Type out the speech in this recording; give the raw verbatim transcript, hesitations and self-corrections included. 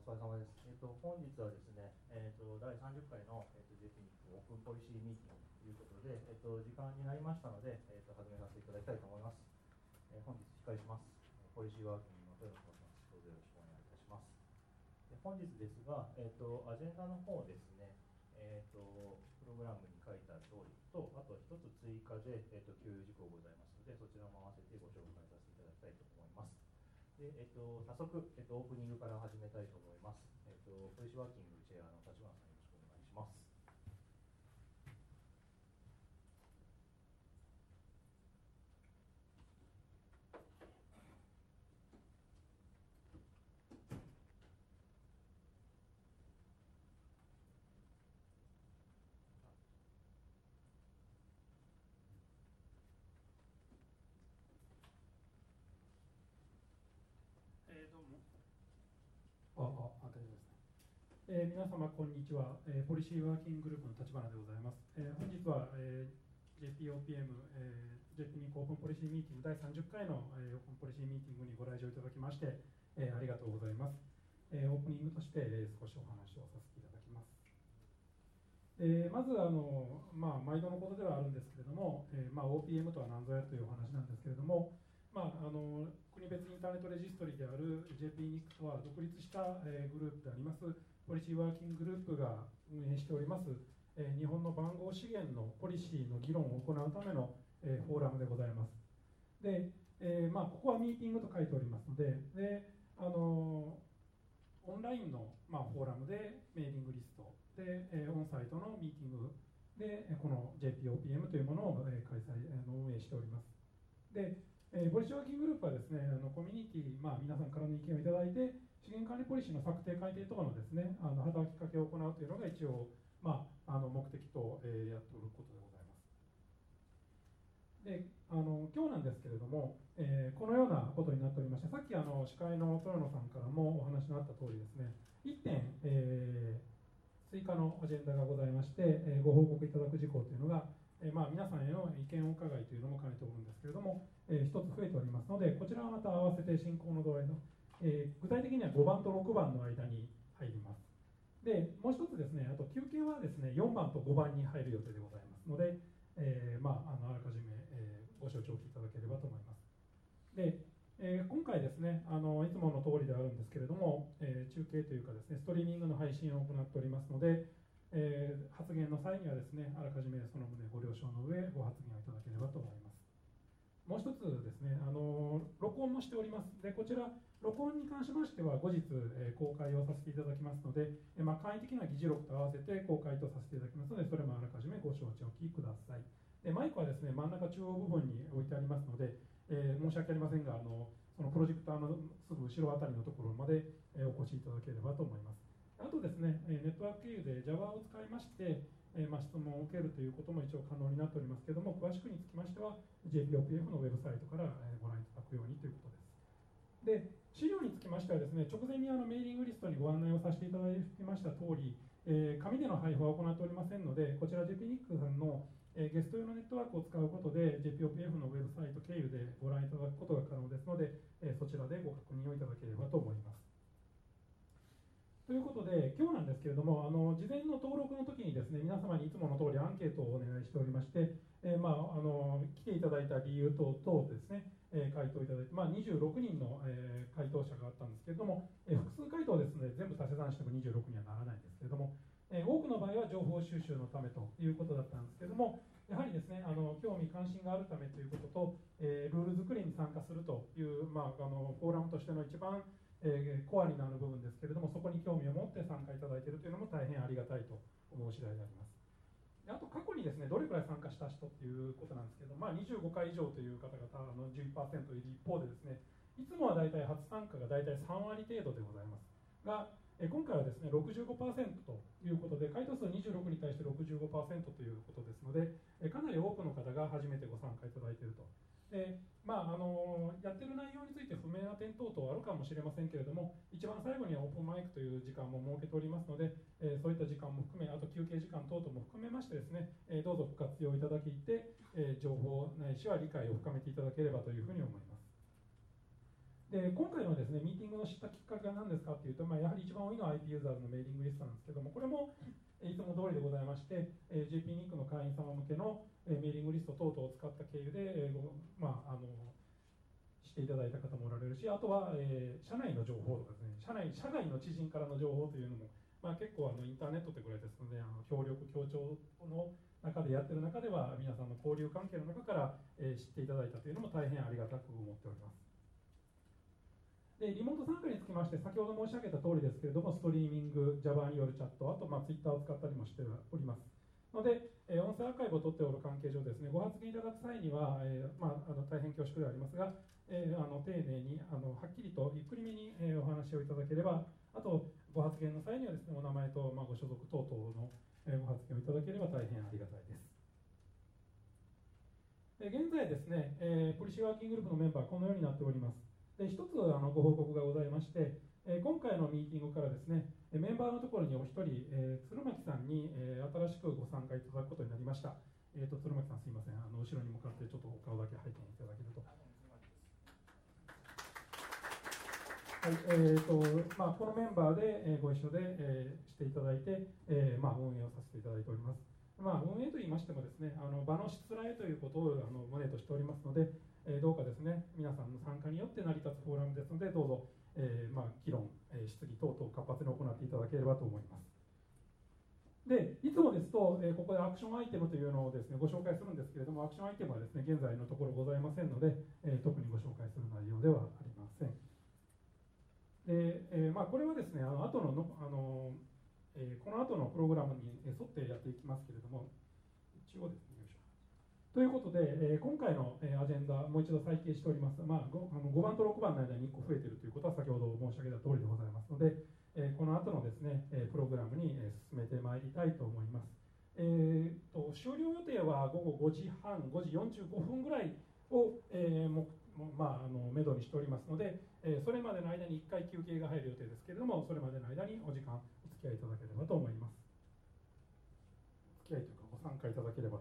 疲れ様です。えっと、本日はですね、えっと、だいさんじゅっかいの、えっと、ジェイピーニックオープンポリシーミーティングということで、えっと、時間になりましたので、えっと、始めさせていただきたいと思います。えー、本日司会します。ポリシーワーキングの豊野と申します。どうぞよろしくお願いいたします。で本日ですが、えっと、アジェンダの方ですね、えっと、プログラムに書いた通りと、あと一つ追加で、えっと、共有事項ございますので、そちらも合わせてご紹介させていただきたいと思います。でえっと、早速、えっと、オープニングから始めたいと思います。えっと、ポリシーワーキングチェアの立花さん、よろしくお願いします。 えー、どうもああ、大丈夫ですね。えー、皆様こんにちは、えー、ポリシーワーキンググループの立花でございます。えー、本日は、えー、ジェイピーオーピーエム、えー、ジェイピーニックオープンポリシーミーティングだいさんじゅっかいの、えー、オープンポリシーミーティングにご来場いただきまして、えー、ありがとうございます。えー、オープニングとして、えー、少しお話をさせていただきます。えー、まずあの、まあ、毎度のことではあるんですけれども、えーまあ、オーピーエム とは何ぞやというお話なんですけれども、まあ、あの国別インターネットレジストリである ジェイピーニック とは独立した、えー、グループでありますポリシーワーキンググループが運営しております、えー、日本の番号資源のポリシーの議論を行うための、えー、フォーラムでございます。で、えーまあ、ここはミーティングと書いておりますので、であのオンラインの、まあ、フォーラムでメーリングリストで、えー、オンサイトのミーティングでこの ジェイピーオーピーエム というものを、えー、開催、あの運営しております。で、えー、ポリシーワーキンググループはですね、あのコミュニティ、まあ、皆さんからの意見をいただいて、資源管理ポリシーの策定改定等のですね、あの働きかけを行うというのが一応、まあ、あの目的と、えー、やっておることでございます。であの今日なんですけれども、えー、このようなことになっておりまして、さっきあの司会の豊野さんからもお話のあった通りですね、いってん、えー、追加のアジェンダがございまして、えー、ご報告いただく事項というのが、えーまあ、皆さんへの意見を伺いというのも兼ねておるんですけれども、えー、ひとつ増えておりますので、こちらはまた合わせて進行の度合いの、えー、具体的にはごばんとろくばんの間に入ります。でもう一つですね、あと休憩はですねよんばんとごばんに入る予定でございますので、えーまあ、あのあらかじめ、えー、ご承知おきいただければと思います。で、えー、今回ですね、あのいつもの通りであるんですけれども、えー、中継というかですね、ストリーミングの配信を行っておりますので、えー、発言の際にはですね、あらかじめその旨ご了承の上、ご発言をいただければと思います。もう一つですね、あの録音もしております。で、こちら、録音に関しましては、後日、えー、公開をさせていただきますので、えーまあ、簡易的な議事録と合わせて公開とさせていただきますので、それもあらかじめご承知おきください。でマイクはですね、真ん中中央部分に置いてありますので、えー、申し訳ありませんが、あのそのプロジェクターのすぐ後ろあたりのところまで、えー、お越しいただければと思います。あとですね、ネットワーク経由で Java を使いまして、えーまあ、質問を受けるということも一応可能になっておりますけれども、詳しくにつきましては ジェイピーオーピーエフ のウェブサイトからご覧いただくようにということです。で資料につきましてはですね、直前にあのメーリングリストにご案内をさせていただきました通り、えー、紙での配布は行っておりませんので、こちら ジェイピーニック さんの、えー、ゲスト用のネットワークを使うことで ジェイピーオーピーエフ のウェブサイト経由でご覧いただくことが可能ですので、えー、そちらでご確認をいただければと思います。ということで、今日なんですけれども、あの事前の登録の時にですね、皆様にいつもの通りアンケートをお願いしておりまして、えーまあ、あの来ていただいた理由等々ですね、えー、回答いただいて、まあ、にじゅうろくにんの、えー、回答者があったんですけれども、えー、複数回答ですので、全部足し算してもにじゅうろくにんはならないんですけれども、えー、多くの場合は情報収集のためということだったんですけれども、やはりですね、あの興味関心があるためということと、えー、ルール作りに参加するという、まあ、あのフォーラムとしての一番えー、コアになる部分ですけれども、そこに興味を持って参加いただいているというのも大変ありがたいと思う次第であります。あと過去にですね、どれくらい参加した人っていうことなんですけど、まあ、にじゅうごかい以上という方々の じゅういちパーセント いる一方でですね、いつもは大体初参加が大体さんわり程度でございますが、え今回はですね ろくじゅうごパーセント ということで、回答数にじゅうろくに対して ろくじゅうごパーセント ということですので、えかなり多くの方が初めてご参加いただいていると。でまあ、あのやってる内容について不明な点等々あるかもしれませんけれども、一番最後にはオープンマイクという時間も設けておりますので、えー、そういった時間も含め、あと休憩時間等々も含めましてですね、えー、どうぞご活用いただきて、えー、情報ないしは理解を深めていただければというふうに思います。 で今回のですねミーティングの知ったきっかけは何ですかっていうと、まあ、やはり一番多いのは アイピー ユーザーズのメーリングリストなんですけども、これもいつも通りでございまして、えー、ジェーピー ニックの会員様向けの、えー、メーリングリスト等々を使った経由で、えーまあ、あのしていただいた方もおられるし、あとは、えー、社内の情報とかですね、社内社外の知人からの情報というのも、まあ、結構あのインターネットってぐらいですので、あの協力協調の中でやってる中では皆さんの交流関係の中から、えー、知っていただいたというのも大変ありがたく思っております。でリモート参加につきまして、先ほど申し上げた通りですけれども、ストリーミング、Java によるチャット、あと、まあ、Twitter を使ったりもしておりますので、えー、音声アーカイブを取っておる関係上ですね、ご発言いただく際には、えーまあ、あの大変恐縮ではありますが、えー、あの丁寧にあのはっきりとゆっくりめに、えー、お話をいただければ、あとご発言の際にはですね、お名前と、まあ、ご所属等々の、えー、ご発言をいただければ大変ありがたいです。で現在ですね、えー、ポリシーワーキンググループのメンバー、このようになっております。で一つあのご報告がございまして、えー、今回のミーティングからですね、メンバーのところにお一人、えー、鶴巻さんに、えー、新しくご参加いただくことになりました。えーと、鶴巻さん、すいません、あの後ろに向かってちょっとお顔だけ拝見いただけると。はいえーとまあ、このメンバーで、えー、ご一緒で、えー、していただいて、えーまあ、運営をさせていただいております。まあ、運営といいましてもですね、あの場のしつらえということをあの旨としておりますので、えー、どうかですね、皆さんの参加によって成り立つフォーラムですので、どうぞ、えーまあ、議論、えー、質疑等々活発に行っていただければと思います。でいつもですと、えー、ここでアクションアイテムというのをですねご紹介するんですけれども、アクションアイテムはですね現在のところございませんので、えー、特にご紹介する内容ではありません。でえーまあ、これはですね、あの後ののあの、えー、この後のプログラムに沿ってやっていきますけれども、一応ですね、よいしょ。ということで、えー、今回の、えー、アジェンダ、もう一度再掲しております。まあ、ご, あのごばんとろくばんの間にいっこ増えているということは、先ほど申し上げた通りでございますので、えー、この後のですね、えー、プログラムに、えー、進めてまいりたいと思います。えー、と終了予定は午後ごじはん、ごじよんじゅうごふんぐらいを、えーもまあ、あのめどにしておりますので、えー、それまでの間にいっかい休憩が入る予定ですけれども、それまでの間にお時間お付き合いいただければと思います。お付き合いというかご参加いただければ